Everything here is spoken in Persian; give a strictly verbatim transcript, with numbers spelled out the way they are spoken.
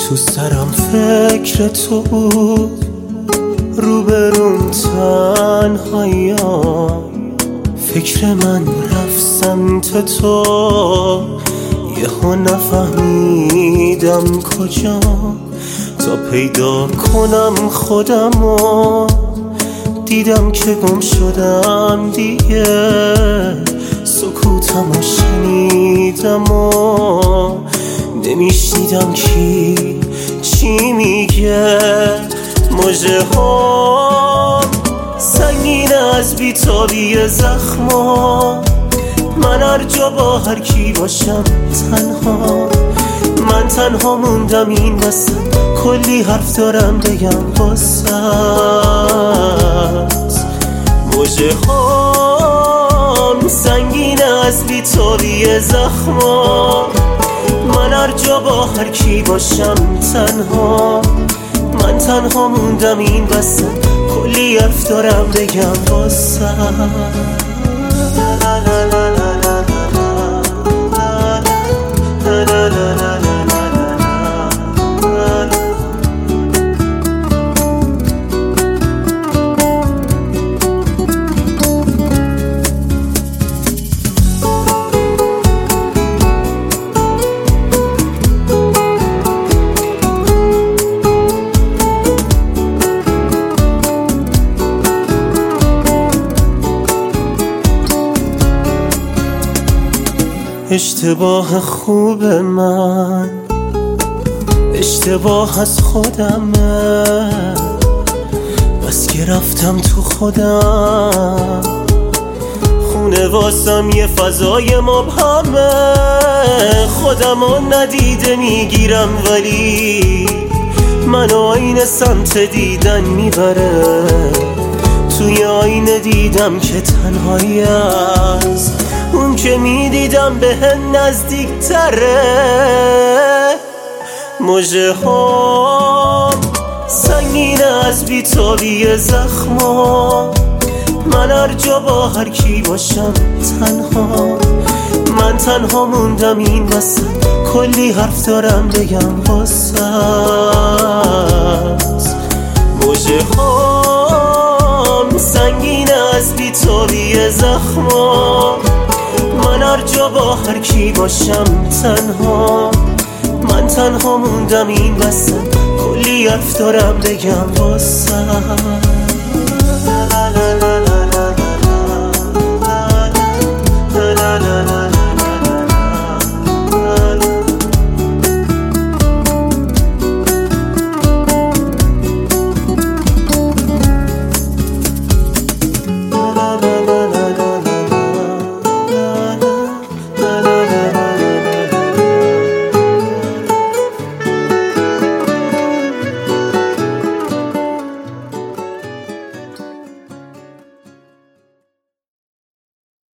تو سرم فکر تو بود، روبرون تنهاییام، فکر من رفت سمت تو، یهو نفهمیدم کجا تا پیدا کنم خودمو. دیدم که گم شدم دیگه، سکوتمو شنیدم و نمیشنیدم کی چی میگه. مژه ها سنگین از بیتابی زخما، من هر جا با هر کی باشم تنها، من تنها موندم این وسط، کلی حرف دارم بگم واسط. مژه هام سنگین از بیتابی زخما، من هر جا با هر کی باشم تنها، من تنها موندم این وسط، کلی حرف دارم بگم واسط. اشتباه خوب من، اشتباه از خودمه، بس که رفتم تو خودم، خونه واسم یه فضای مبهمه، خودمو ندیده میگیرم ولی منو آینه سمت دیدن میبره. توی آینه دیدم که تنهایی از اون که میدیدم به نزدیک تره. مژه ها سنگین از بیتابی زخما، من هر جا با هر کی باشم تنها، من تنها موندم این وسط، کلی حرف دارم بگم واسط. مژه هام سنگین از بیتابی زخما، من هر جا با هر کی باشم تنها، من تنها موندم این وسط، کلی حرف دارم بگم واسط.